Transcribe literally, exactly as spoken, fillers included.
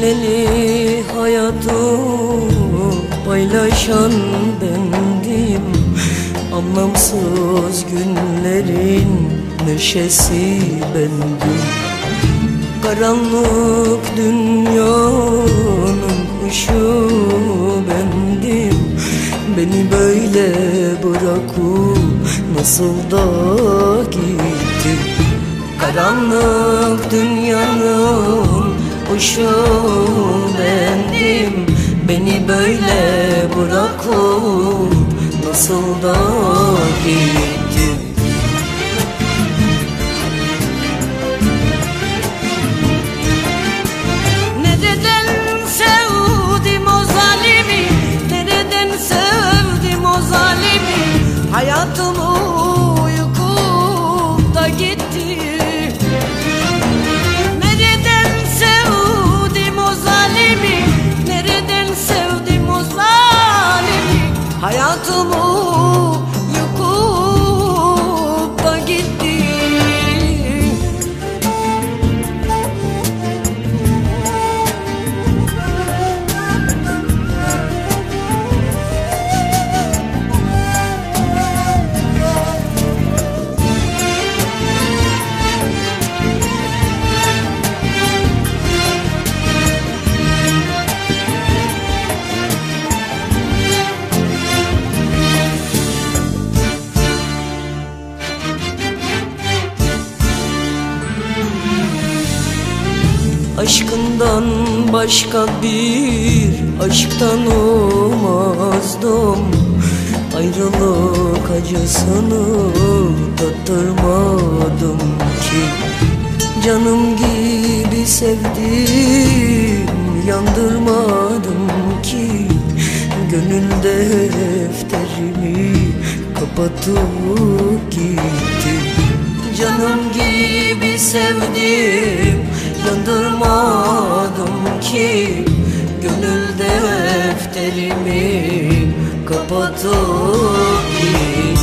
Çileli hayatı paylaşan bendim, anlamsız günlerin neşesi bendim. Karanlık dünyanın kuşu bendim. Beni böyle bırakıp nasıl da gitti. Karanlık dünyanın kuşu bendim. Beni böyle bırakıp nasıl da gitti. Nereden sevdim o zalimi, nereden sevdim o zalimi. Hayatımı yıkıp da gitti. Nereden sevdim o zalimi, nereden sevdim o zalimi. Hayatımı yıkıp da gitti. Aşkından başka bir aşktan olmazdım. Ayrılık acısını tattırmadım ki. Canım gibi sevdim, yandırmadım ki. Gönül defterimi kapatıp gitti. Canım gibi sevdim, yandırmadım ki. Gönül defterimi kapatıp gitti.